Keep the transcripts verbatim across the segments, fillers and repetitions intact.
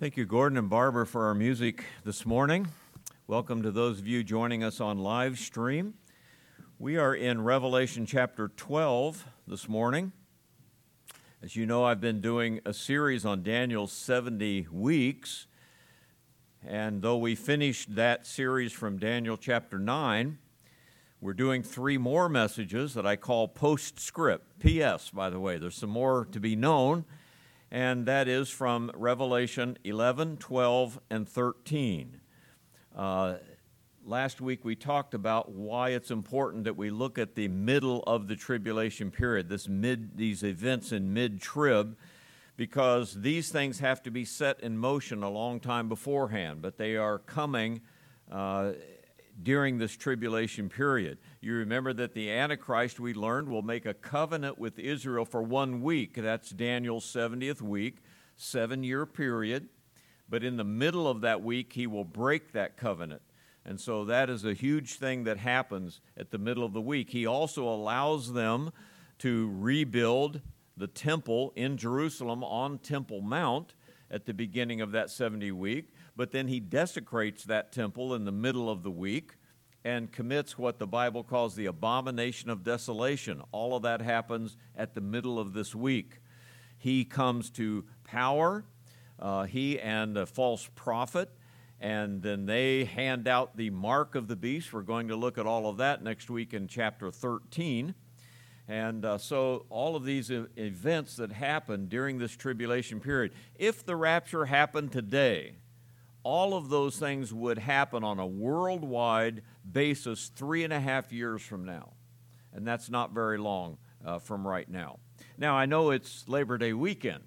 Thank you, Gordon and Barbara, for our music this morning. Welcome to those of you joining us on live stream. We are in Revelation chapter twelve this morning. As you know, I've been doing a series on Daniel's seventy weeks, and though we finished that series from Daniel chapter nine, we're doing three more messages that I call postscript, P S, by the way. There's some more to be known, and that is from Revelation eleven, twelve, and thirteen. Uh, last week we talked about why it's important that we look at the middle of the tribulation period, this mid, these events in mid-trib, because these things have to be set in motion a long time beforehand, but they are coming uh, during this tribulation period. You remember that the Antichrist, we learned, will make a covenant with Israel for one week. That's Daniel's seventieth week, seven-year period. But in the middle of that week, he will break that covenant. And so that is a huge thing that happens at the middle of the week. He also allows them to rebuild the temple in Jerusalem on Temple Mount at the beginning of that seventy week. But then he desecrates that temple in the middle of the week and commits what the Bible calls the abomination of desolation. All of that happens at the middle of this week. He comes to power, uh, he and a false prophet, and then they hand out the mark of the beast. We're going to look at all of that next week in chapter thirteen. And uh, so all of these e- events that happen during this tribulation period, if the rapture happened today, all of those things would happen on a worldwide basis three and a half years from now. And that's not very long uh, from right now. Now, I know it's Labor Day weekend.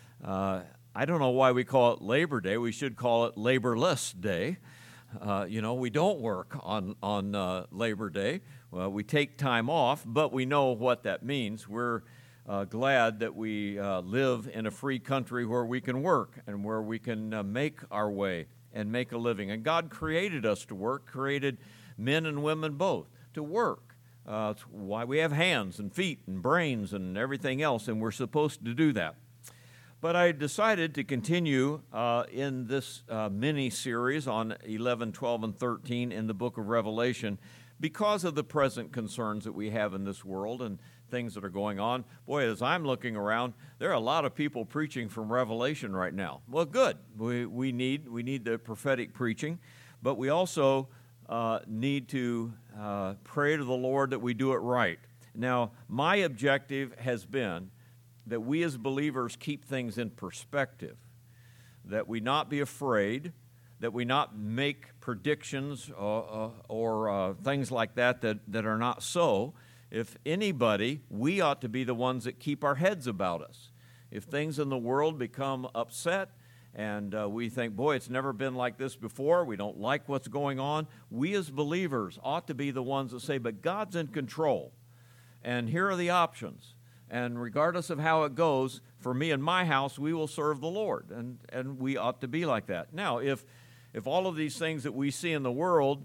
Uh, I don't know why we call it Labor Day. We should call it Laborless Day. Uh, you know, we don't work on, on uh, Labor Day. Well, we take time off, but we know what that means. We're uh, glad that we uh, live in a free country where we can work and where we can uh, make our way and make a living. And God created us to work, created men and women both to work. Uh, it's why we have hands and feet and brains and everything else, and we're supposed to do that. But I decided to continue uh, in this uh, mini-series on eleven, twelve, and thirteen in the book of Revelation because of the present concerns that we have in this world and things that are going on. Boy, as I'm looking around, there are a lot of people preaching from Revelation right now. Well, good. We we need we need the prophetic preaching, but we also uh, need to uh, pray to the Lord that we do it right. Now, my objective has been that we as believers keep things in perspective, that we not be afraid, that we not make predictions uh, uh, or uh, things like that, that that are not so. If anybody, we ought to be the ones that keep our heads about us. If things in the world become upset and uh, we think, boy, it's never been like this before, we don't like what's going on, we as believers ought to be the ones that say, but God's in control, and here are the options. And regardless of how it goes, for me and my house, we will serve the Lord, and, and we ought to be like that. Now, if if all of these things that we see in the world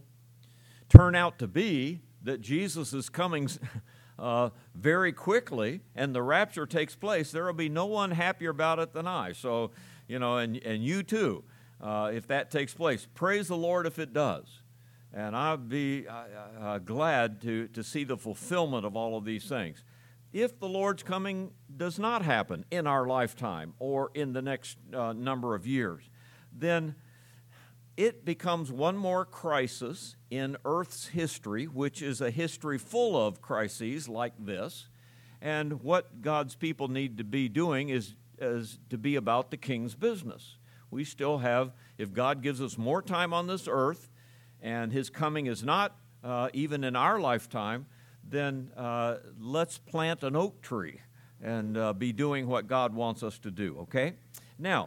turn out to be that Jesus is coming uh, very quickly and the rapture takes place, there will be no one happier about it than I. So, you know, and, and you too, uh, if that takes place. Praise the Lord if it does. And I'll be uh, uh, glad to, to see the fulfillment of all of these things. If the Lord's coming does not happen in our lifetime or in the next uh, number of years, then it becomes one more crisis in Earth's history, which is a history full of crises like this. And what God's people need to be doing is, is to be about the King's business. We still have, if God gives us more time on this earth, and His coming is not uh, even in our lifetime, then uh, let's plant an oak tree and uh, be doing what God wants us to do, okay? Now,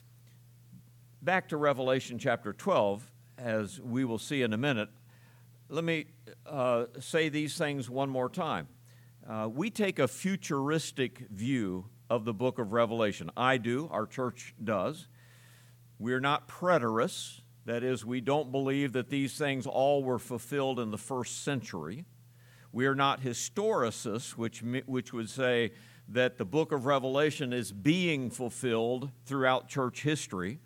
back to Revelation chapter twelve, as we will see in a minute, let me uh, say these things one more time. Uh, we take a futuristic view of the book of Revelation. I do, our church does. We're not preterists. That is, we don't believe that these things all were fulfilled in the first century. We are not historicists, which, which would say that the book of Revelation is being fulfilled throughout church history.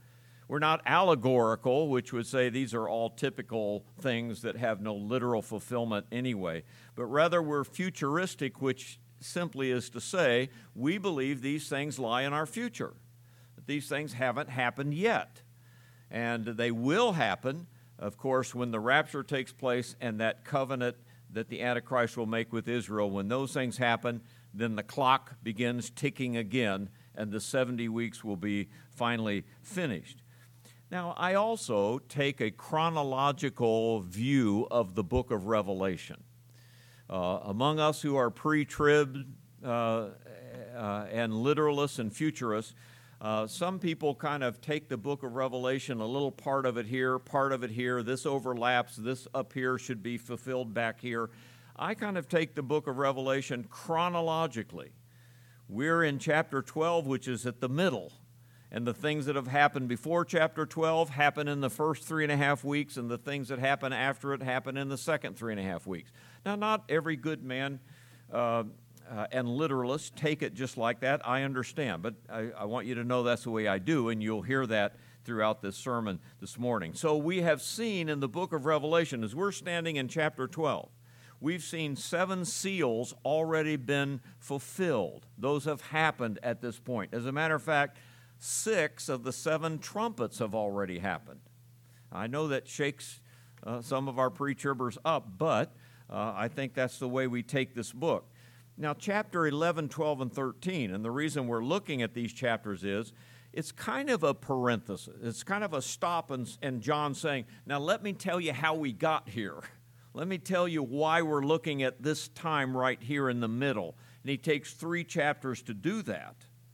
We're not allegorical, which would say these are all typical things that have no literal fulfillment anyway, but rather we're futuristic, which simply is to say we believe these things lie in our future, that these things haven't happened yet, and they will happen, of course, when the rapture takes place and that covenant that the Antichrist will make with Israel. When those things happen, then the clock begins ticking again, and the seventy weeks will be finally finished. Now, I also take a chronological view of the book of Revelation. Uh, among us who are pre-trib uh, uh, and literalists and futurists, uh, some people kind of take the book of Revelation, a little part of it here, part of it here, this overlaps, this up here should be fulfilled back here. I kind of take the book of Revelation chronologically. We're in chapter twelve, which is at the middle. And the things that have happened before chapter twelve happen in the first three and a half weeks, and the things that happen after it happen in the second three and a half weeks. Now, not every good man uh, uh, and literalist take it just like that. I understand, but I, I want you to know that's the way I do, and you'll hear that throughout this sermon this morning. So we have seen in the book of Revelation, as we're standing in chapter twelve, we've seen seven seals already been fulfilled. Those have happened at this point. As a matter of fact, six of the seven trumpets have already happened. I know that shakes uh, some of our pre-tribbers up, but uh, I think that's the way we take this book. Now, chapter eleven, twelve, and thirteen, and the reason we're looking at these chapters is it's kind of a parenthesis. It's kind of a stop and, and John saying, now let me tell you how we got here. Let me tell you why we're looking at this time right here in the middle. And he takes three chapters to do that.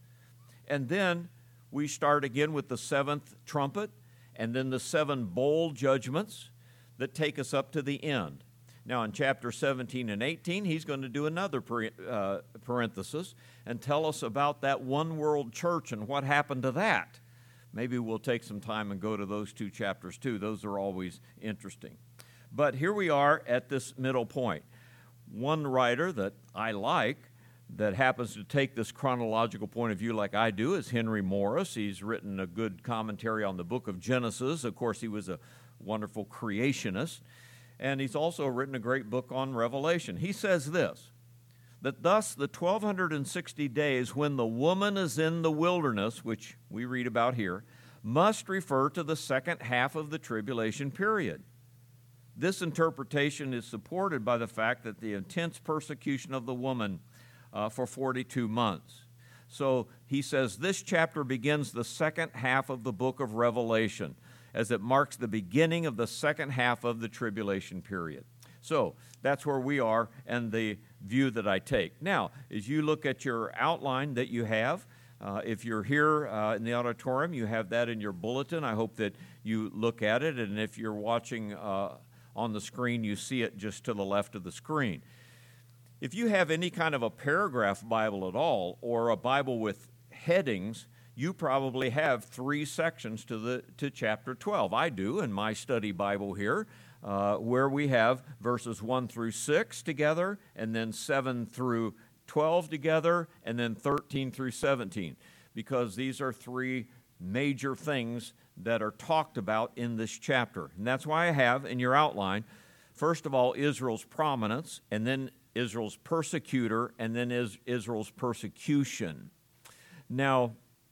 And then we start again with the seventh trumpet, and then the seven bowl judgments that take us up to the end. Now, in chapter seventeen and eighteen, he's going to do another uh, parenthesis and tell us about that one world church and what happened to that. Maybe we'll take some time and go to those two chapters too. Those are always interesting. But here we are at this middle point. One writer that I like that happens to take this chronological point of view like I do is Henry Morris. He's written a good commentary on the book of Genesis. Of course, he was a wonderful creationist. And he's also written a great book on Revelation. He says this, that thus the twelve sixty days when the woman is in the wilderness, which we read about here, must refer to the second half of the tribulation period. This interpretation is supported by the fact that the intense persecution of the woman Uh, for forty-two months. So he says this chapter begins the second half of the book of Revelation as it marks the beginning of the second half of the tribulation period. So that's where we are and the view that I take. Now, as you look at your outline that you have, uh, if you're here uh, in the auditorium, you have that in your bulletin. I hope that you look at it, and if you're watching uh, on the screen, you see it just to the left of the screen. If you have any kind of a paragraph Bible at all, or a Bible with headings, you probably have three sections to the to chapter twelve. I do in my study Bible here, uh, where we have verses one through six together, and then seven through twelve together, and then thirteen through seventeen, because these are three major things that are talked about in this chapter. And that's why I have in your outline, first of all, Israel's prominence, and then Israel's persecutor, and then Israel's persecution. Now,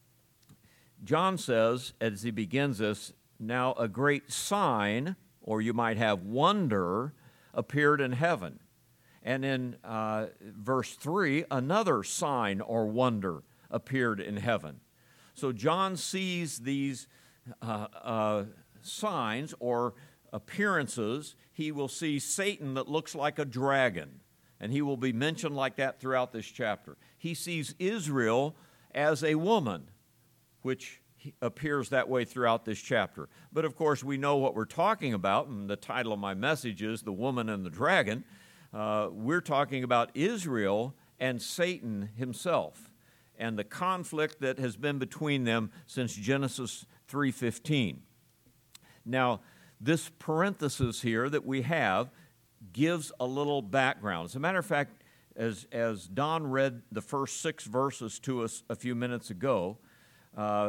John says, as he begins this, now a great sign, or you might have wonder, appeared in heaven. And in uh, verse three, another sign or wonder appeared in heaven. So John sees these uh, uh, signs or appearances. He will see Satan that looks like a dragon. And he will be mentioned like that throughout this chapter. He sees Israel as a woman, which appears that way throughout this chapter. But of course, we know what we're talking about, and the title of my message is The Woman and the Dragon. Uh, we're talking about Israel and Satan himself, and the conflict that has been between them since Genesis three fifteen. Now, this parenthesis here that we have gives a little background. As a matter of fact, as, as Don read the first six verses to us a few minutes ago, uh,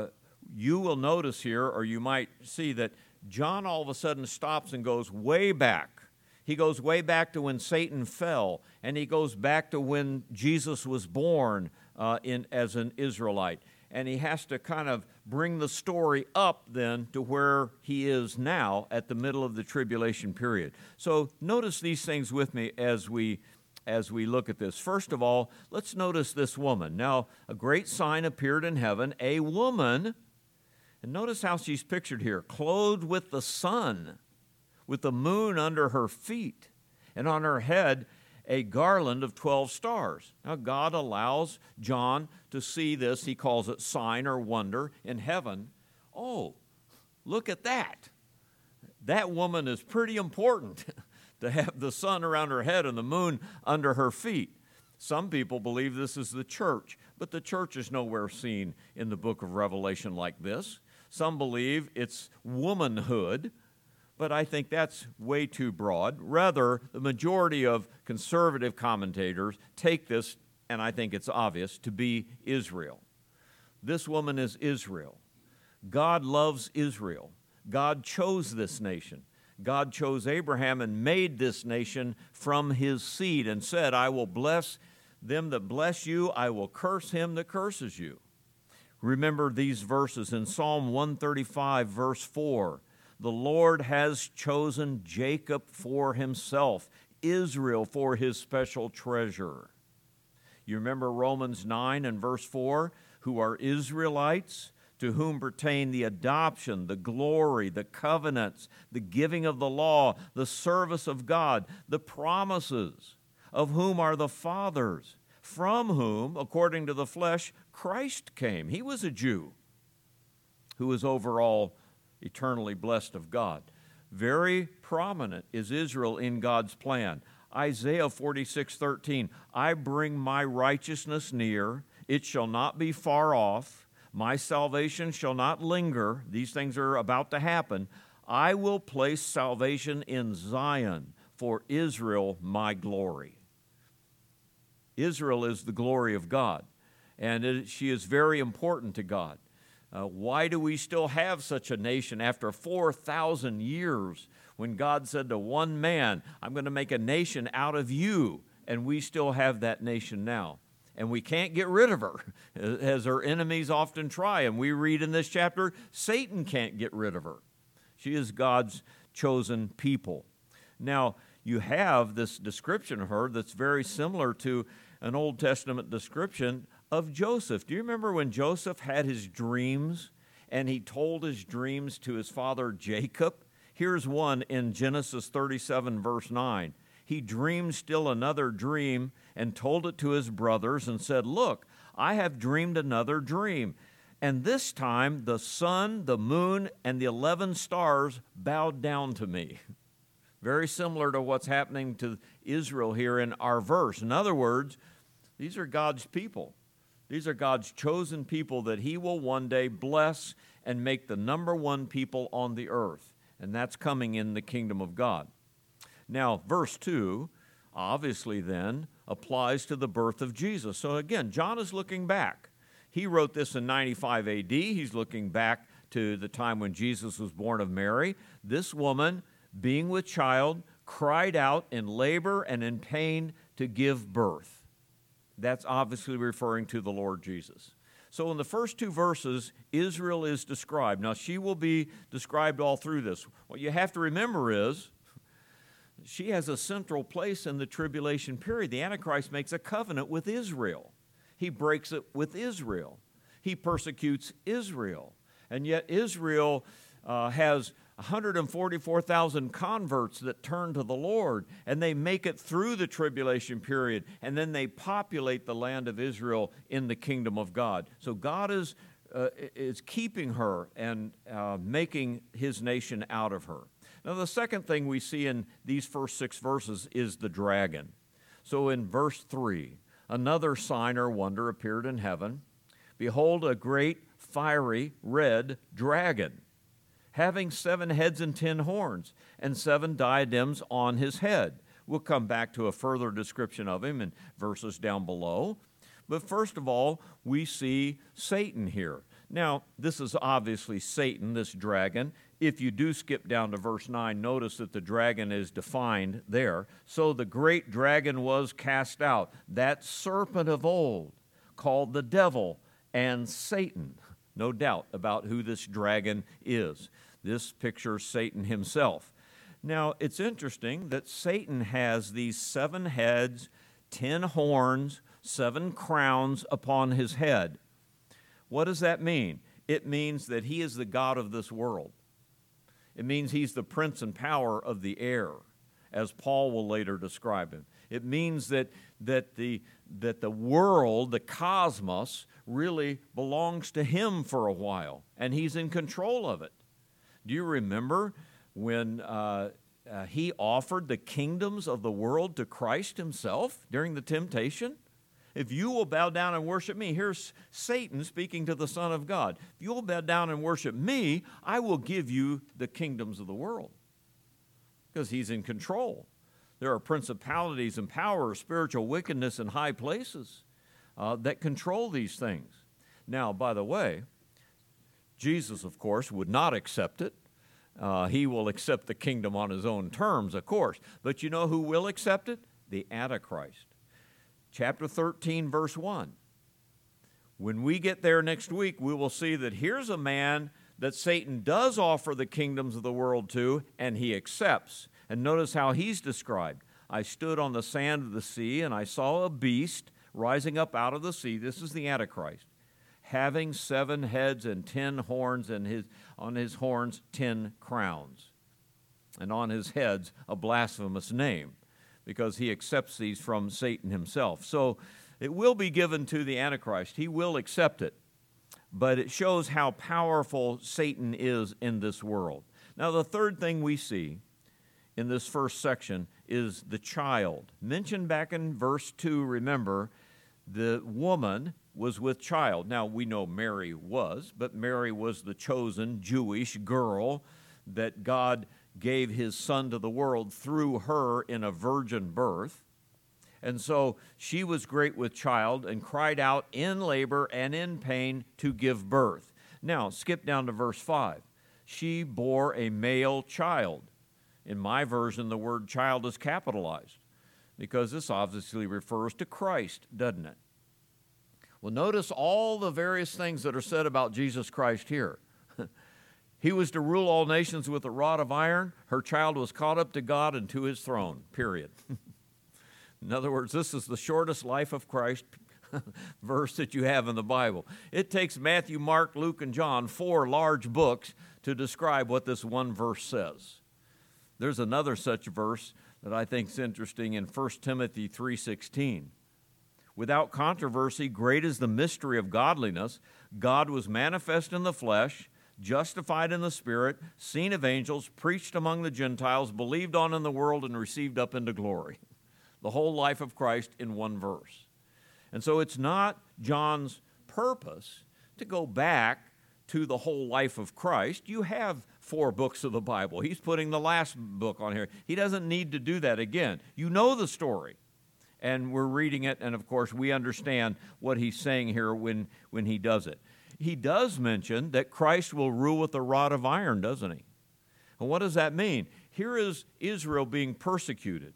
you will notice here, or you might see that John all of a sudden stops and goes way back. He goes way back to when Satan fell, and he goes back to when Jesus was born uh, in, as an Israelite. And he has to kind of bring the story up then to where he is now at the middle of the tribulation period. So notice these things with me as we as we look at this. First of all, let's notice this woman. Now, a great sign appeared in heaven, a woman, and notice how she's pictured here, clothed with the sun, with the moon under her feet, and on her head a garland of twelve stars. Now, God allows John to see this. He calls it sign or wonder in heaven. Oh, look at that. That woman is pretty important to have the sun around her head and the moon under her feet. Some people believe this is the church, but the church is nowhere seen in the book of Revelation like this. Some believe it's womanhood, but I think that's way too broad. Rather, the majority of conservative commentators take this, and I think it's obvious, to be Israel. This woman is Israel. God loves Israel. God chose this nation. God chose Abraham and made this nation from his seed and said, I will bless them that bless you, I will curse him that curses you. Remember these verses in Psalm one thirty-five, verse four. The Lord has chosen Jacob for himself, Israel for his special treasure. You remember Romans nine and verse four, who are Israelites, to whom pertain the adoption, the glory, the covenants, the giving of the law, the service of God, the promises, of whom are the fathers, from whom, according to the flesh, Christ came. He was a Jew who was overall eternally blessed of God. Very prominent is Israel in God's plan. Isaiah forty-six thirteen, I bring my righteousness near, it shall not be far off. My salvation shall not linger. These things are about to happen. I will place salvation in Zion, for Israel my glory. Israel is the glory of God, and it, she is very important to God. Uh, why do we still have such a nation after four thousand years when God said to one man, I'm going to make a nation out of you, and we still have that nation now? And we can't get rid of her, as her enemies often try. And we read in this chapter, Satan can't get rid of her. She is God's chosen people. Now, you have this description of her that's very similar to an Old Testament description of Joseph. Do you remember when Joseph had his dreams and he told his dreams to his father Jacob? Here's one in Genesis thirty-seven, verse nine. He dreamed still another dream and told it to his brothers and said, look, I have dreamed another dream. And this time the sun, the moon, and the eleven stars bowed down to me. Very similar to what's happening to Israel here in our verse. In other words, these are God's people. These are God's chosen people that he will one day bless and make the number one people on the earth. And that's coming in the kingdom of God. Now, verse two, obviously then, applies to the birth of Jesus. So again, John is looking back. He wrote this in ninety-five A D. He's looking back to the time when Jesus was born of Mary. This woman, being with child, cried out in labor and in pain to give birth. That's obviously referring to the Lord Jesus. So in the first two verses, Israel is described. Now, she will be described all through this. What you have to remember is, she has a central place in the tribulation period. The Antichrist makes a covenant with Israel. He breaks it with Israel. He persecutes Israel. And yet Israel uh, has one hundred forty-four thousand converts that turn to the Lord, and they make it through the tribulation period, and then they populate the land of Israel in the kingdom of God. So God is, uh, is keeping her and uh, making his nation out of her. Now, the second thing we see in these first six verses is the dragon. So in verse three, another sign or wonder appeared in heaven. Behold, a great fiery red dragon, having seven heads and ten horns, and seven diadems on his head. We'll come back to a further description of him in verses down below. But first of all, we see Satan here. Now, this is obviously Satan, this dragon. If you do skip down to verse nine, notice that the dragon is defined there. So the great dragon was cast out, that serpent of old, called the devil and Satan. No doubt about who this dragon is. This pictures Satan himself. Now, it's interesting that Satan has these seven heads, ten horns, seven crowns upon his head. What does that mean? It means that he is the god of this world. It means he's the prince and power of the air, as Paul will later describe him. It means that, that, the, that the world, the cosmos, really belongs to him for a while, and he's in control of it. Do you remember when uh, uh, he offered the kingdoms of the world to Christ himself during the temptation? If you will bow down and worship me, here's Satan speaking to the Son of God. If you will bow down and worship me, I will give you the kingdoms of the world. Because he's in control. There are principalities and powers, spiritual wickedness in high places uh, that control these things. Now, by the way, Jesus, of course, would not accept it. Uh, he will accept the kingdom on his own terms, of course. But you know who will accept it? The Antichrist. Chapter thirteen, verse one. When we get there next week, we will see that here's a man that Satan does offer the kingdoms of the world to, and he accepts. And notice how he's described. I stood on the sand of the sea, and I saw a beast rising up out of the sea. This is the Antichrist, having seven heads and ten horns, and his, on his horns ten crowns, and on his heads a blasphemous name, because he accepts these from Satan himself. So it will be given to the Antichrist. He will accept it. But it shows how powerful Satan is in this world. Now, the third thing we see in this first section is the child. Mentioned back in verse two, remember, the woman was with child. Now, we know Mary was, but Mary was the chosen Jewish girl that God gave his son to the world through her in a virgin birth. And so she was great with child and cried out in labor and in pain to give birth. Now, skip down to verse five. She bore a male child. In my version, the word child is capitalized because this obviously refers to Christ, doesn't it? Well, notice all the various things that are said about Jesus Christ here. He was to rule all nations with a rod of iron. Her child was caught up to God and to his throne, period. In other words, this is the shortest life of Christ verse that you have in the Bible. It takes Matthew, Mark, Luke, and John, four large books, to describe what this one verse says. There's another such verse that I think is interesting in First Timothy three sixteen. Without controversy, great is the mystery of godliness. God was manifest in the flesh, justified in the Spirit, seen of angels, preached among the Gentiles, believed on in the world, and received up into glory. The whole life of Christ in one verse. And so it's not John's purpose to go back to the whole life of Christ. You have four books of the Bible. He's putting the last book on here. He doesn't need to do that again. You know the story. And we're reading it, and of course we understand what he's saying here when, when he does it. He does mention that Christ will rule with a rod of iron, doesn't he? And what does that mean? Here is Israel being persecuted.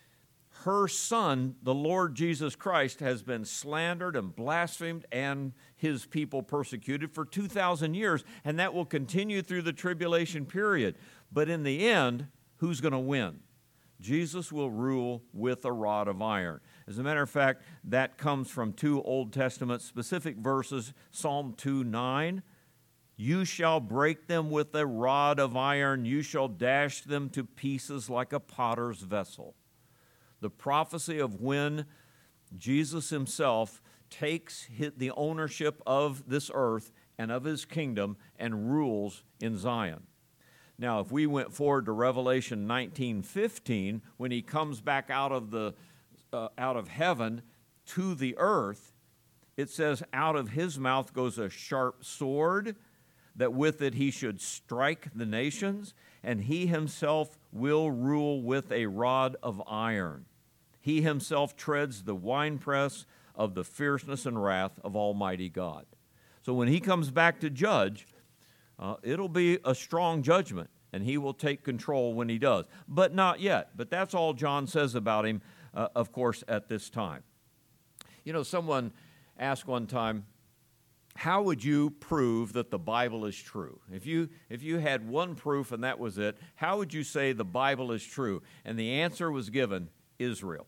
Her son, the Lord Jesus Christ, has been slandered and blasphemed and his people persecuted for two thousand years, and that will continue through the tribulation period. But in the end, who's going to win? Jesus will rule with a rod of iron. As a matter of fact, that comes from two Old Testament specific verses, Psalm two nine. You shall break them with a rod of iron. You shall dash them to pieces like a potter's vessel. The prophecy of when Jesus himself takes the ownership of this earth and of his kingdom and rules in Zion. Now, if we went forward to Revelation nineteen fifteen, when he comes back out of the uh, out of heaven to the earth, it says, out of his mouth goes a sharp sword, that with it he should strike the nations, and he himself will rule with a rod of iron. He himself treads the winepress of the fierceness and wrath of Almighty God. So when he comes back to judge, uh, it'll be a strong judgment, and he will take control when he does. But not yet. But that's all John says about him, uh, of course, at this time. You know, someone asked one time, how would you prove that the Bible is true? If you, if you had one proof and that was it, how would you say the Bible is true? And the answer was given, Israel.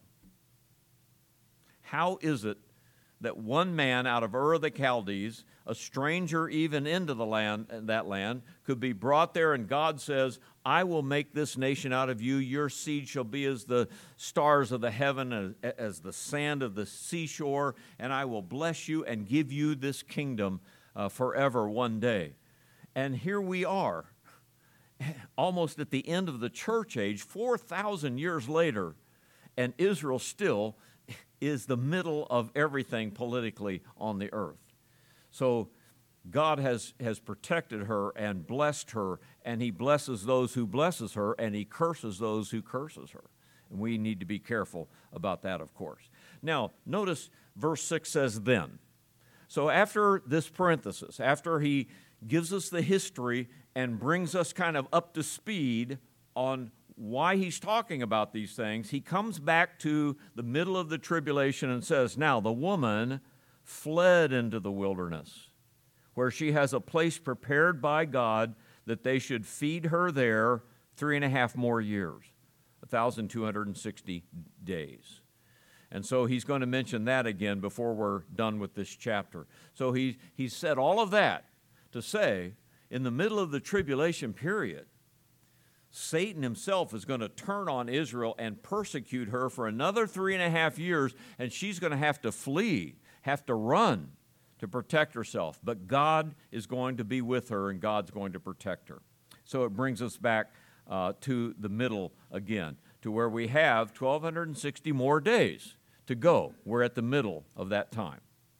How is it that one man out of Ur of the Chaldees, a stranger even into the land, that land, could be brought there, and God says, I will make this nation out of you. Your seed shall be as the stars of the heaven, as, as the sand of the seashore, and I will bless you and give you this kingdom uh, forever one day. And here we are, almost at the end of the church age, four thousand years later, and Israel still is the middle of everything politically on the earth. So God has, has protected her and blessed her, and he blesses those who blesses her, and he curses those who curses her. And we need to be careful about that, of course. Now, notice verse six says, then. So after this parenthesis, after he gives us the history and brings us kind of up to speed on why he's talking about these things, he comes back to the middle of the tribulation and says, now the woman fled into the wilderness, where she has a place prepared by God that they should feed her there three and a half more years, one thousand two hundred sixty days. And so he's going to mention that again before we're done with this chapter. So he, he said all of that to say, in the middle of the tribulation period, Satan himself is going to turn on Israel and persecute her for another three and a half years, and she's going to have to flee, have to run to protect herself. But God is going to be with her, and God's going to protect her. So it brings us back uh, to the middle again, to where we have twelve sixty more days to go. We're at the middle of that time.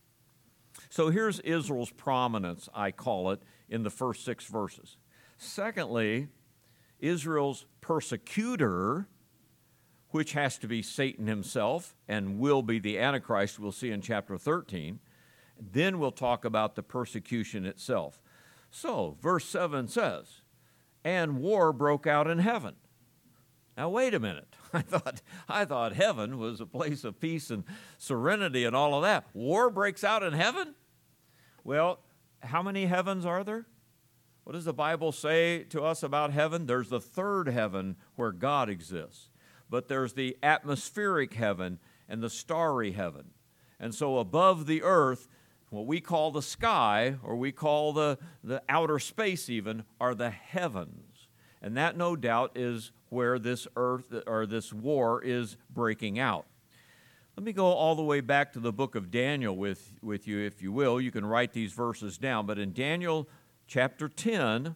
So here's Israel's prominence, I call it, in the first six verses. Secondly, Israel's persecutor, which has to be Satan himself and will be the Antichrist, we'll see in chapter thirteen. Then we'll talk about the persecution itself. So, verse seven says, and war broke out in heaven. Now, wait a minute. I thought, I thought heaven was a place of peace and serenity and all of that. War breaks out in heaven? Well, how many heavens are there? What does the Bible say to us about heaven? There's the third heaven where God exists. But there's the atmospheric heaven and the starry heaven. And so above the earth, what we call the sky, or we call the, the outer space even, are the heavens. And that, no doubt, is where this earth or this war is breaking out. Let me go all the way back to the book of Daniel with, with you, if you will. You can write these verses down. But in Daniel chapter ten,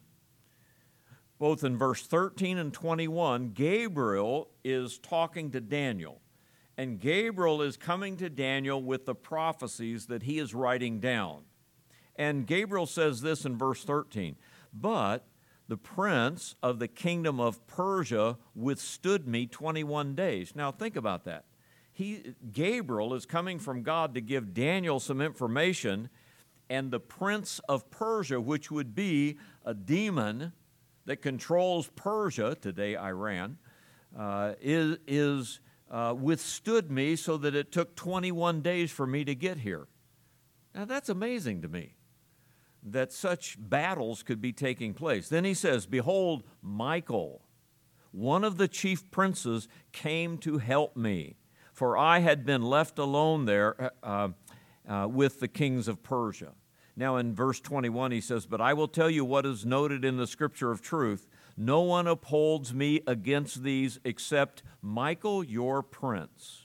both in verse thirteen and twenty-one, Gabriel is talking to Daniel. And Gabriel is coming to Daniel with the prophecies that he is writing down. And Gabriel says this in verse thirteen, but the prince of the kingdom of Persia withstood me twenty-one days. Now think about that. He, Gabriel is coming from God to give Daniel some information, and the prince of Persia, which would be a demon that controls Persia, today Iran, uh, is, is uh, withstood me so that it took twenty-one days for me to get here. Now that's amazing to me, that such battles could be taking place. Then he says, behold, Michael, one of the chief princes, came to help me, for I had been left alone there uh, uh, with the kings of Persia. Now in verse twenty-one he says, but I will tell you what is noted in the scripture of truth. No one upholds me against these except Michael, your prince.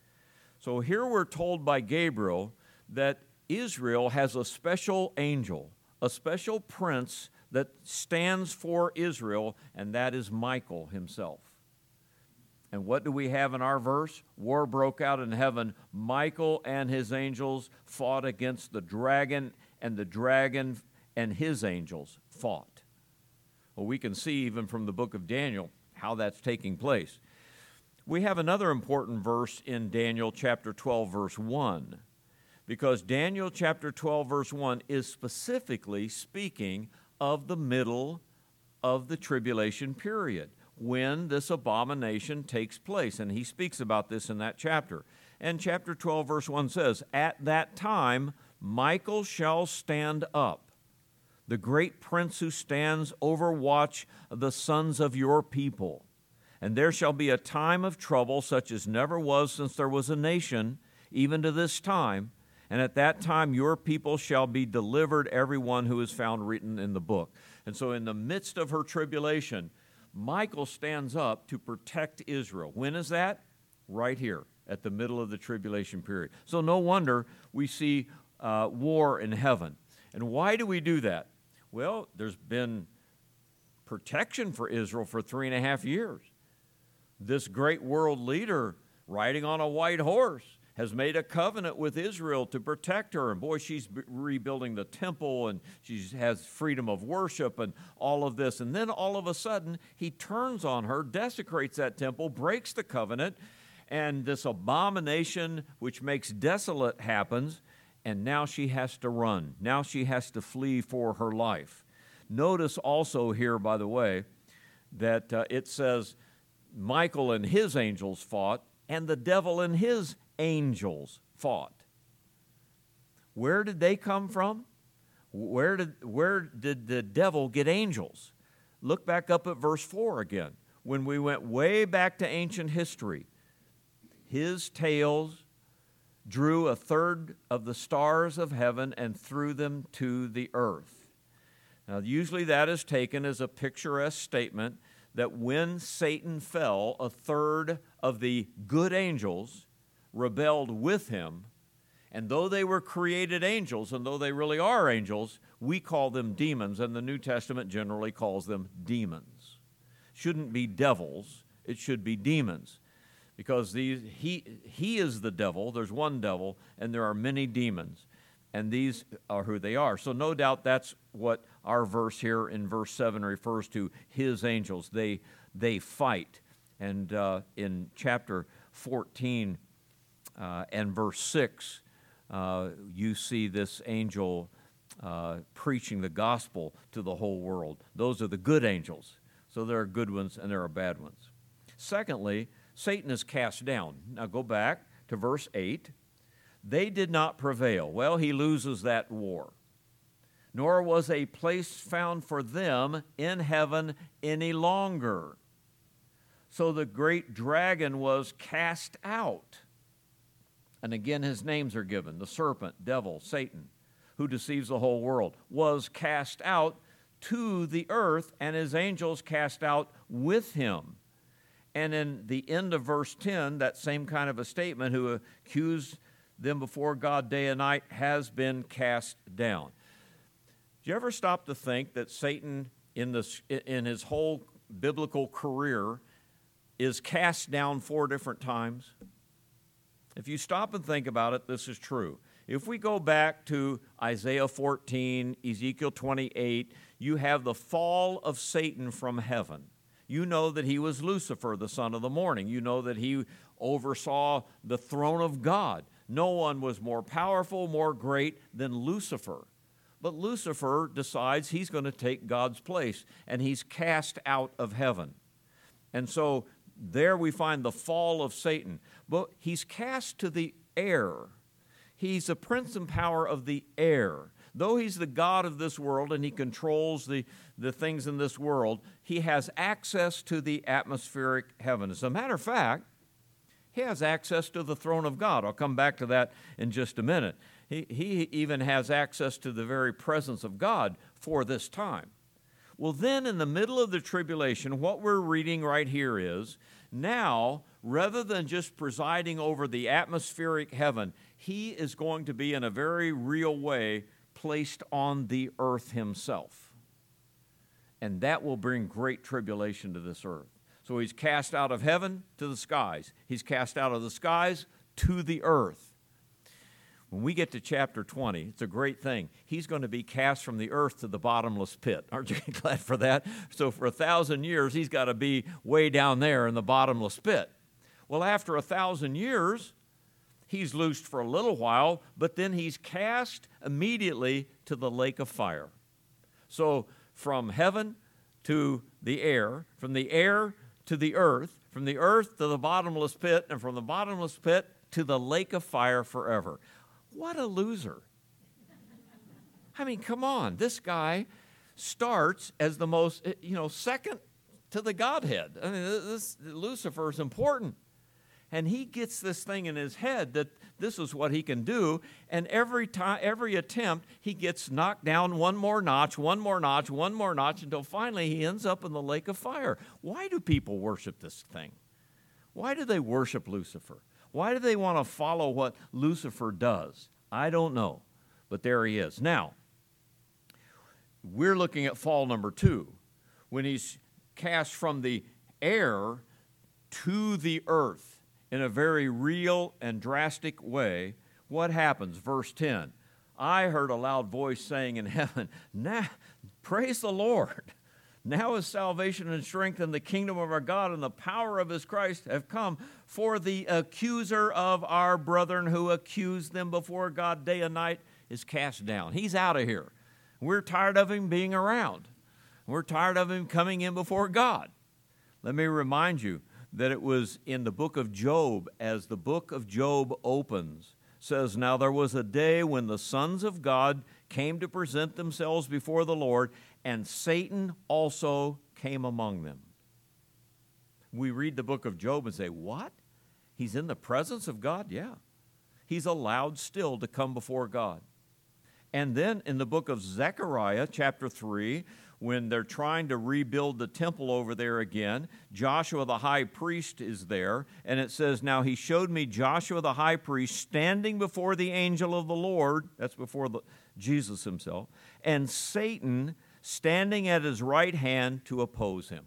So here we're told by Gabriel that Israel has a special angel, a special prince that stands for Israel, and that is Michael himself. And what do we have in our verse? War broke out in heaven. Michael and his angels fought against the dragon, and the dragon and his angels fought. Well, we can see even from the book of Daniel how that's taking place. We have another important verse in Daniel chapter twelve, verse one. because Daniel chapter twelve, verse one is specifically speaking of the middle of the tribulation period, when this abomination takes place. And he speaks about this in that chapter. And chapter twelve, verse one says, "At that time Michael shall stand up, the great prince who stands over watch the sons of your people. And there shall be a time of trouble such as never was since there was a nation, even to this time. And at that time your people shall be delivered, every one who is found written in the book." And so in the midst of her tribulation, Michael stands up to protect Israel. When is that? Right here, at the middle of the tribulation period. So no wonder we see uh, war in heaven. And why do we do that? Well, there's been protection for Israel for three and a half years. This great world leader, riding on a white horse, has made a covenant with Israel to protect her. And boy, she's b- rebuilding the temple, and she has freedom of worship and all of this. And then all of a sudden, he turns on her, desecrates that temple, breaks the covenant, and this abomination which makes desolate happens, and now she has to run. Now she has to flee for her life. Notice also here, by the way, that uh, it says Michael and his angels fought, and the devil and his angels fought. Where did they come from? Where did, where did the devil get angels? Look back up at verse four again. When we went way back to ancient history, his tails drew a third of the stars of heaven and threw them to the earth. Now, usually that is taken as a picturesque statement that when Satan fell, a third of the good angels rebelled with him, and though they were created angels, and though they really are angels, we call them demons, and the New Testament generally calls them demons. Shouldn't be devils, it should be demons, because these he he is the devil. There's one devil, and there are many demons, and these are who they are. So no doubt that's what our verse here in verse seven refers to, his angels. They they fight, and uh, in chapter fourteen, Uh, and verse six, uh, you see this angel uh, preaching the gospel to the whole world. Those are the good angels. So there are good ones and there are bad ones. Secondly, Satan is cast down. Now go back to verse eight. They did not prevail. Well, he loses that war. Nor was a place found for them in heaven any longer. So the great dragon was cast out. And again, his names are given. The serpent, devil, Satan, who deceives the whole world, was cast out to the earth, and his angels cast out with him. And in the end of verse ten, that same kind of a statement, who accused them before God day and night, has been cast down. Do you ever stop to think that Satan, in this, in his whole biblical career, is cast down four different times? If you stop and think about it, this is true. If we go back to Isaiah fourteen, Ezekiel twenty-eight, you have the fall of Satan from heaven. You know that he was Lucifer, the son of the morning. You know that he oversaw the throne of God. No one was more powerful, more great than Lucifer. But Lucifer decides he's going to take God's place, and he's cast out of heaven. And so there we find the fall of Satan. But he's cast to the air. He's the prince and power of the air. Though he's the God of this world and he controls the, the things in this world, he has access to the atmospheric heaven. As a matter of fact, he has access to the throne of God. I'll come back to that in just a minute. He, he even has access to the very presence of God for this time. Well, then in the middle of the tribulation, what we're reading right here is, now, rather than just presiding over the atmospheric heaven, he is going to be in a very real way placed on the earth himself. And that will bring great tribulation to this earth. So he's cast out of heaven to the skies. He's cast out of the skies to the earth. When we get to chapter twenty, it's a great thing. He's going to be cast from the earth to the bottomless pit. Aren't you glad for that? So for a thousand years, he's got to be way down there in the bottomless pit. Well, after a thousand years, he's loosed for a little while, but then he's cast immediately to the lake of fire. So from heaven to the air, from the air to the earth, from the earth to the bottomless pit, and from the bottomless pit to the lake of fire forever. What a loser. I mean, come on. This guy starts as the most, you know, second to the Godhead. I mean, this Lucifer is important. And he gets this thing in his head that this is what he can do, and every time, every attempt, he gets knocked down one more notch, one more notch, one more notch, until finally he ends up in the lake of fire. Why do people worship this thing? Why do they worship Lucifer? Why do they want to follow what Lucifer does? I don't know, but there he is. Now, we're looking at fall number two, when he's cast from the air to the earth. In a very real and drastic way, what happens? Verse ten, I heard a loud voice saying in heaven, now, praise the Lord. Now is salvation and strength and the kingdom of our God and the power of his Christ have come. For the accuser of our brethren who accused them before God day and night is cast down. He's out of here. We're tired of him being around. We're tired of him coming in before God. Let me remind you that it was in the book of Job, as the book of Job opens, says, now there was a day when the sons of God came to present themselves before the Lord, and Satan also came among them. We read the book of Job and say, what? He's in the presence of God? Yeah. He's allowed still to come before God. And then in the book of Zechariah, chapter three, when they're trying to rebuild the temple over there again, Joshua the high priest is there, and it says, now he showed me Joshua the high priest standing before the angel of the Lord, that's before the, Jesus himself, and Satan standing at his right hand to oppose him.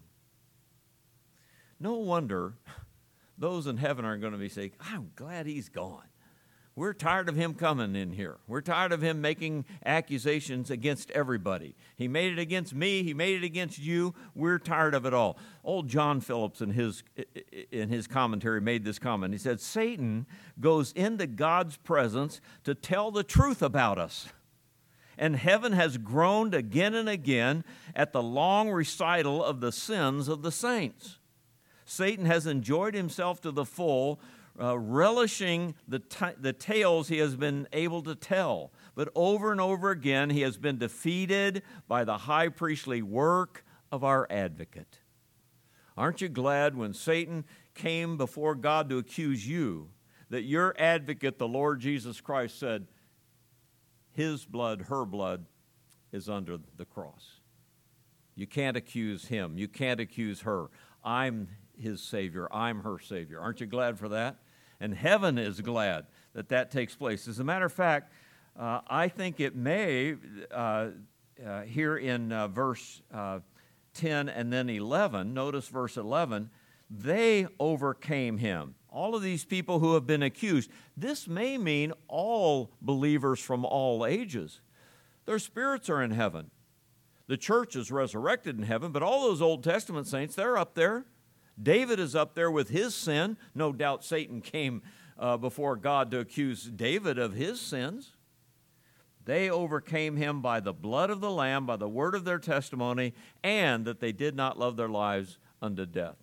No wonder those in heaven are going to be saying, I'm glad he's gone. We're tired of him coming in here. We're tired of him making accusations against everybody. He made it against me. He made it against you. We're tired of it all. Old John Phillips in his, in his commentary made this comment. He said, Satan goes into God's presence to tell the truth about us. And heaven has groaned again and again at the long recital of the sins of the saints. Satan has enjoyed himself to the full, Uh, relishing the, t- the tales he has been able to tell. But over and over again, he has been defeated by the high priestly work of our advocate. Aren't you glad when Satan came before God to accuse you, that your advocate, the Lord Jesus Christ, said, his blood, her blood, is under the cross. You can't accuse him. You can't accuse her. I'm his Savior. I'm her Savior. Aren't you glad for that? And heaven is glad that that takes place. As a matter of fact, uh, I think it may, uh, uh, here in uh, verse uh, ten and then eleven, notice verse eleven, they overcame him. All of these people who have been accused, this may mean all believers from all ages. Their spirits are in heaven. The church is resurrected in heaven, but all those Old Testament saints, they're up there. David is up there with his sin. No doubt Satan came uh, before God to accuse David of his sins. They overcame him by the blood of the Lamb, by the word of their testimony, and that they did not love their lives unto death.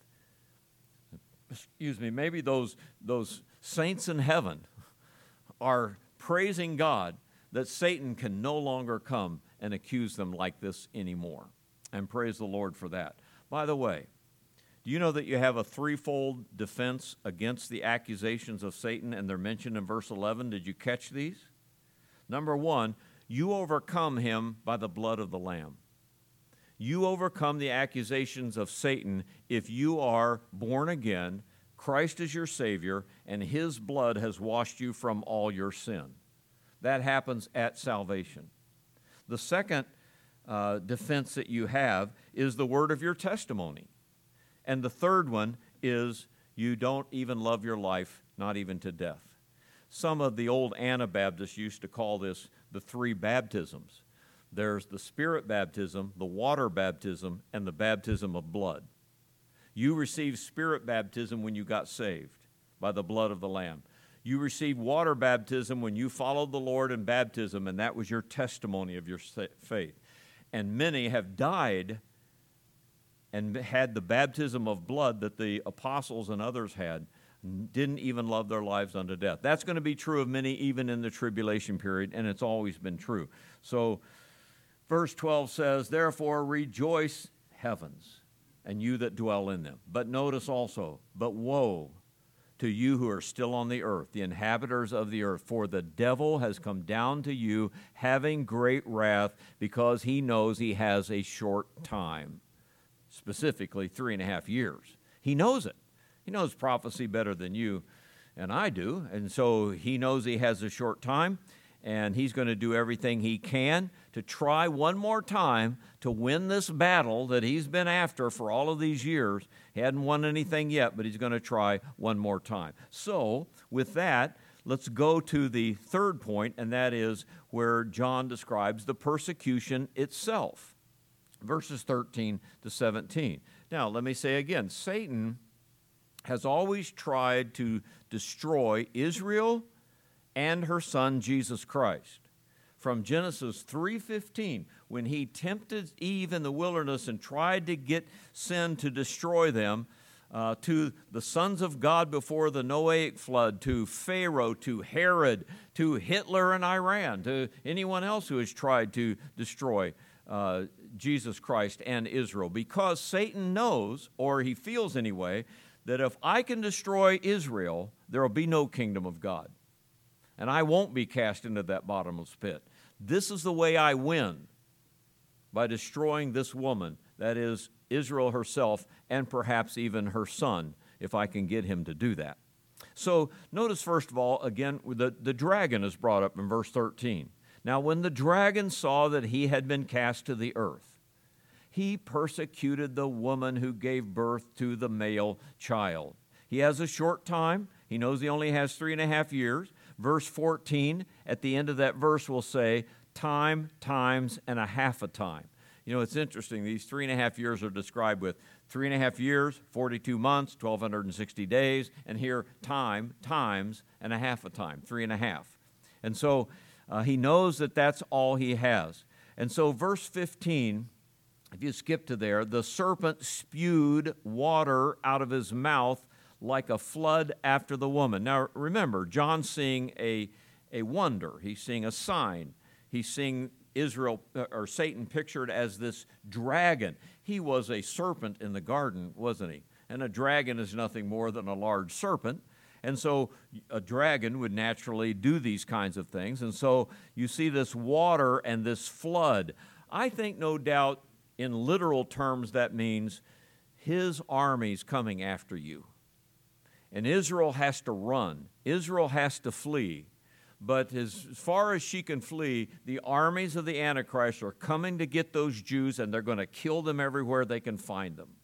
Excuse me, maybe those, those saints in heaven are praising God that Satan can no longer come and accuse them like this anymore. And praise the Lord for that. By the way, do you know that you have a threefold defense against the accusations of Satan, and they're mentioned in verse eleven? Did you catch these? Number one, you overcome him by the blood of the Lamb. You overcome the accusations of Satan if you are born again, Christ is your Savior, and his blood has washed you from all your sin. That happens at salvation. The second uh, defense that you have is the word of your testimony. And the third one is you don't even love your life, not even to death. Some of the old Anabaptists used to call this the three baptisms. There's the Spirit baptism, the water baptism, and the baptism of blood. You received Spirit baptism when you got saved by the blood of the Lamb. You received water baptism when you followed the Lord in baptism, and that was your testimony of your faith. And many have died and had the baptism of blood that the apostles and others had, didn't even love their lives unto death. That's going to be true of many even in the tribulation period, and it's always been true. So verse twelve says, therefore rejoice, heavens, and you that dwell in them. But notice also, but woe to you who are still on the earth, the inhabitants of the earth, for the devil has come down to you having great wrath, because he knows he has a short time, specifically three and a half years. He knows it. He knows prophecy better than you and I do, and so he knows he has a short time, and he's going to do everything he can to try one more time to win this battle that he's been after for all of these years. He hadn't won anything yet, but he's going to try one more time. So, with that, let's go to the third point, and that is where John describes the persecution itself, verses thirteen to seventeen. Now, let me say again, Satan has always tried to destroy Israel and her son, Jesus Christ. From Genesis three fifteen, when he tempted Eve in the wilderness and tried to get sin to destroy them, uh, to the sons of God before the Noahic flood, to Pharaoh, to Herod, to Hitler in Iran, to anyone else who has tried to destroy uh, Jesus Christ and Israel. Because Satan knows, or he feels anyway, that if I can destroy Israel, there will be no kingdom of God. And I won't be cast into that bottomless pit. This is the way I win, by destroying this woman, that is Israel herself, and perhaps even her son, if I can get him to do that. So notice, first of all, again, the, the dragon is brought up in verse thirteen. Now, when the dragon saw that he had been cast to the earth, he persecuted the woman who gave birth to the male child. He has a short time. He knows he only has three and a half years. Verse fourteen, at the end of that verse, will say, time, times, and a half a time. You know, it's interesting. These three and a half years are described with three and a half years, forty-two months, twelve sixty days, and here, time, times, and a half a time, three and a half. And so uh, he knows that that's all he has. And so verse fifteen, if you skip to there, the serpent spewed water out of his mouth like a flood after the woman. Now remember, John's seeing a, a wonder. He's seeing a sign. He's seeing Israel, or Satan, pictured as this dragon. He was a serpent in the garden, wasn't he? And a dragon is nothing more than a large serpent. And so a dragon would naturally do these kinds of things. And so you see this water and this flood. I think no doubt in literal terms that means his army's coming after you. And Israel has to run. Israel has to flee. But as far as she can flee, the armies of the Antichrist are coming to get those Jews, and they're going to kill them everywhere they can find them.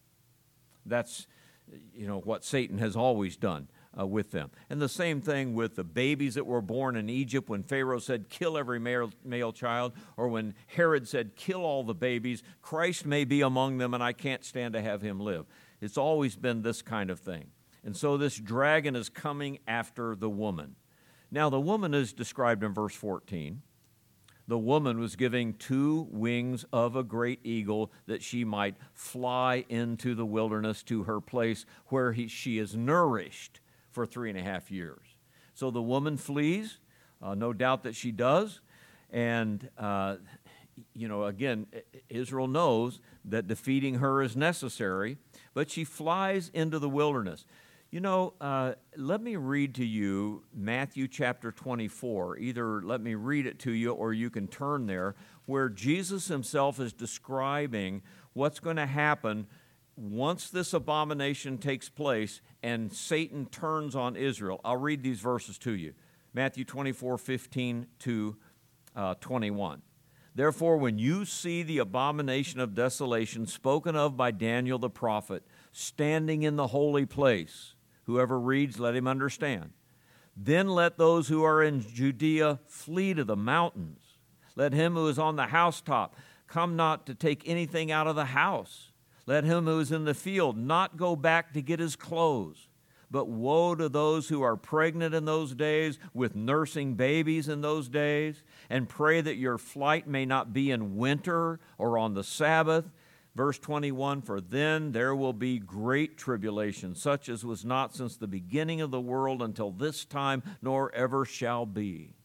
That's, you know, what Satan has always done uh, with them. And the same thing with the babies that were born in Egypt when Pharaoh said, kill every male, male child, or when Herod said, kill all the babies. Christ may be among them, and I can't stand to have him live. It's always been this kind of thing. And so this dragon is coming after the woman. Now, the woman is described in verse fourteen. The woman was giving two wings of a great eagle that she might fly into the wilderness to her place where he, she is nourished for three and a half years. So the woman flees, uh, no doubt that she does. And, uh, you know, again, Israel knows that defeating her is necessary, but she flies into the wilderness. You know, uh, let me read to you Matthew chapter twenty-four. Either let me read it to you or you can turn there, where Jesus himself is describing what's going to happen once this abomination takes place and Satan turns on Israel. I'll read these verses to you. Matthew twenty-four, fifteen to twenty-one. Therefore, when you see the abomination of desolation spoken of by Daniel the prophet standing in the holy place, whoever reads, let him understand. Then let those who are in Judea flee to the mountains. Let him who is on the housetop come not to take anything out of the house. Let him who is in the field not go back to get his clothes. But woe to those who are pregnant in those days, with nursing babies in those days, and pray that your flight may not be in winter or on the Sabbath. Verse twenty-one, for then there will be great tribulation, such as was not since the beginning of the world until this time, nor ever shall be.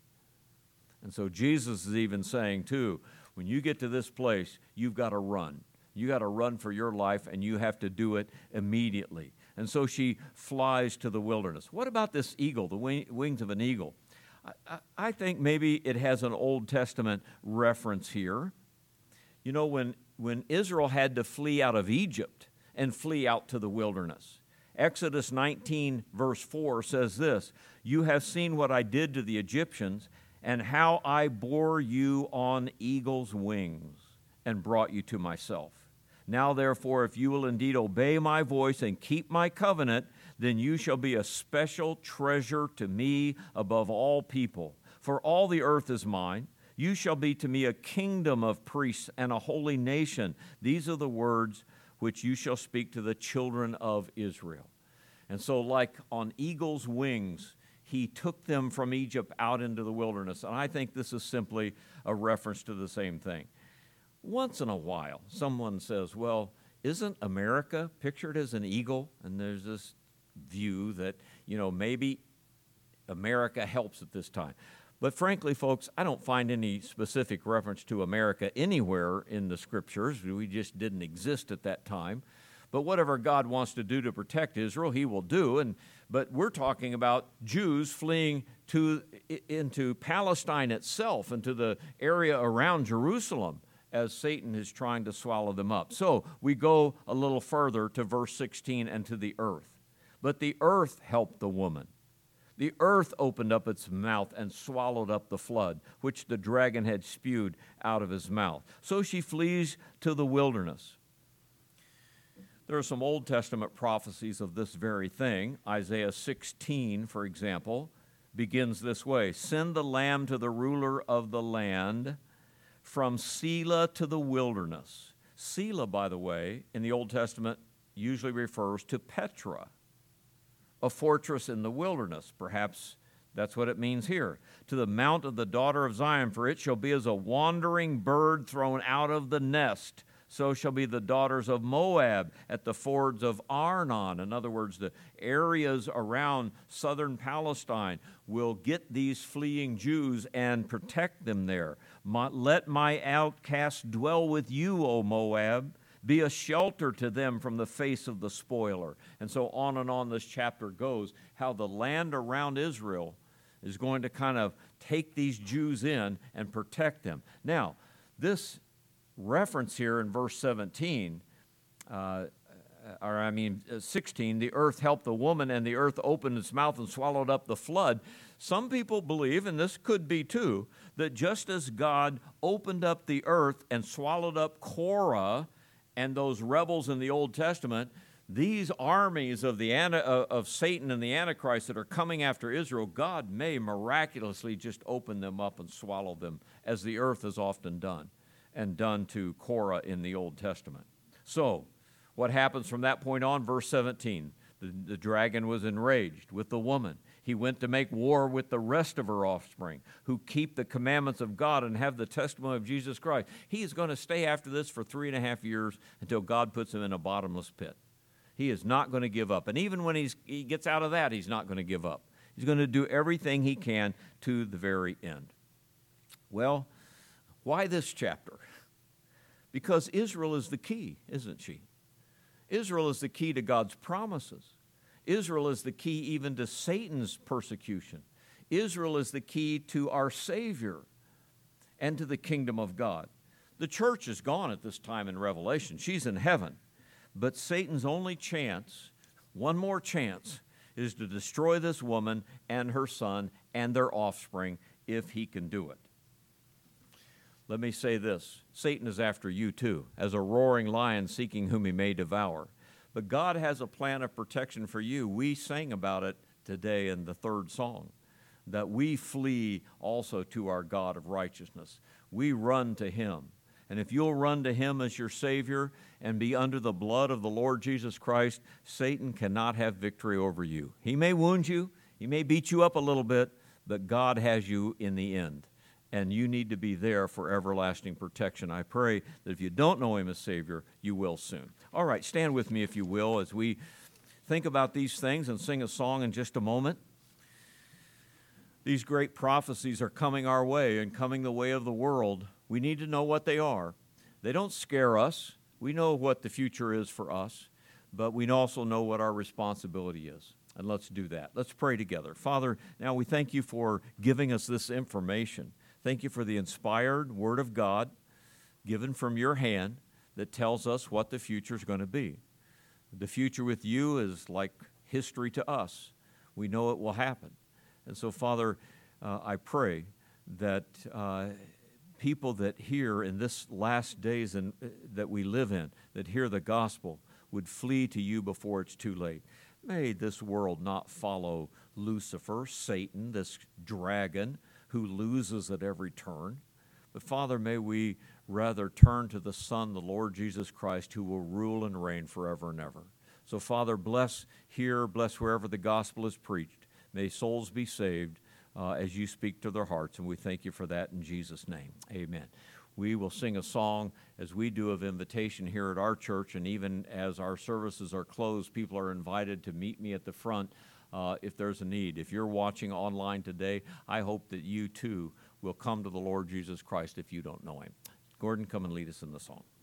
And so Jesus is even saying, too, when you get to this place, you've got to run. You got to run for your life, and you have to do it immediately. And so she flies to the wilderness. What about this eagle, the wing, wings of an eagle? I, I, I think maybe it has an Old Testament reference here. You know, when, when Israel had to flee out of Egypt and flee out to the wilderness, Exodus nineteen, verse four says this, you have seen what I did to the Egyptians, and how I bore you on eagle's wings and brought you to myself. Now, therefore, if you will indeed obey my voice and keep my covenant, then you shall be a special treasure to me above all people. For all the earth is mine. You shall be to me a kingdom of priests and a holy nation. These are the words which you shall speak to the children of Israel. And so, like on eagle's wings, he took them from Egypt out into the wilderness. And I think this is simply a reference to the same thing. Once in a while, someone says, well, isn't America pictured as an eagle? And there's this view that, you know, maybe America helps at this time. But frankly, folks, I don't find any specific reference to America anywhere in the Scriptures. We just didn't exist at that time. But whatever God wants to do to protect Israel, he will do. And but we're talking about Jews fleeing to into Palestine itself, into the area around Jerusalem, as Satan is trying to swallow them up. So we go a little further to verse sixteen, and to the earth. But the earth helped the woman. The earth opened up its mouth and swallowed up the flood, which the dragon had spewed out of his mouth. So she flees to the wilderness. There are some Old Testament prophecies of this very thing. Isaiah sixteen, for example, begins this way. Send the lamb to the ruler of the land, from Selah to the wilderness. Selah, by the way, in the Old Testament usually refers to Petra, a fortress in the wilderness. Perhaps that's what it means here. To the mount of the daughter of Zion, for it shall be as a wandering bird thrown out of the nest. So shall be the daughters of Moab at the fords of Arnon. In other words, the areas around southern Palestine will get these fleeing Jews and protect them there. My, let my outcasts dwell with you, O Moab. Be a shelter to them from the face of the spoiler. And so on and on this chapter goes, how the land around Israel is going to kind of take these Jews in and protect them. Now, this reference here in verse seventeen, uh, or I mean sixteen, the earth helped the woman, and the earth opened its mouth and swallowed up the flood. Some people believe, and this could be too, that just as God opened up the earth and swallowed up Korah and those rebels in the Old Testament, these armies of the of Satan and the Antichrist that are coming after Israel, God may miraculously just open them up and swallow them, as the earth has often done, and done to Korah in the Old Testament. So, what happens from that point on? Verse seventeen, the, the dragon was enraged with the woman. He went to make war with the rest of her offspring, who keep the commandments of God and have the testimony of Jesus Christ. He is going to stay after this for three and a half years until God puts him in a bottomless pit. He is not going to give up. And even when he's, he gets out of that, he's not going to give up. He's going to do everything he can to the very end. Well, why this chapter? Because Israel is the key, isn't she? Israel is the key to God's promises. Israel is the key even to Satan's persecution. Israel is the key to our Savior and to the kingdom of God. The church is gone at this time in Revelation. She's in heaven. But Satan's only chance, one more chance, is to destroy this woman and her son and their offspring if he can do it. Let me say this. Satan is after you too, as a roaring lion seeking whom he may devour. But God has a plan of protection for you. We sang about it today in the third song, that we flee also to our God of righteousness. We run to him. And if you'll run to Him as your Savior and be under the blood of the Lord Jesus Christ, Satan cannot have victory over you. He may wound you, he may beat you up a little bit, but God has you in the end. And you need to be there for everlasting protection. I pray that if you don't know Him as Savior, you will soon. All right, stand with me if you will as we think about these things and sing a song in just a moment. These great prophecies are coming our way and coming the way of the world. We need to know what they are. They don't scare us. We know what the future is for us, but we also know what our responsibility is. And let's do that. Let's pray together. Father, now we thank you for giving us this information. Thank you for the inspired Word of God given from your hand that tells us what the future is going to be. The future with you is like history to us. We know it will happen. And so, Father, uh, I pray that uh, people that hear in this last days in, uh, that we live in, that hear the gospel, would flee to you before it's too late. May this world not follow Lucifer, Satan, this dragon who loses at every turn. But, Father, may we rather turn to the Son, the Lord Jesus Christ, who will rule and reign forever and ever. So, Father, bless here, bless wherever the gospel is preached. May souls be saved uh, as you speak to their hearts, and we thank you for that in Jesus' name. Amen. We will sing a song as we do of invitation here at our church, and even as our services are closed, people are invited to meet me at the front uh, if there's a need. If you're watching online today, I hope that you too will come to the Lord Jesus Christ if you don't know Him. Gordon, come and lead us in the song.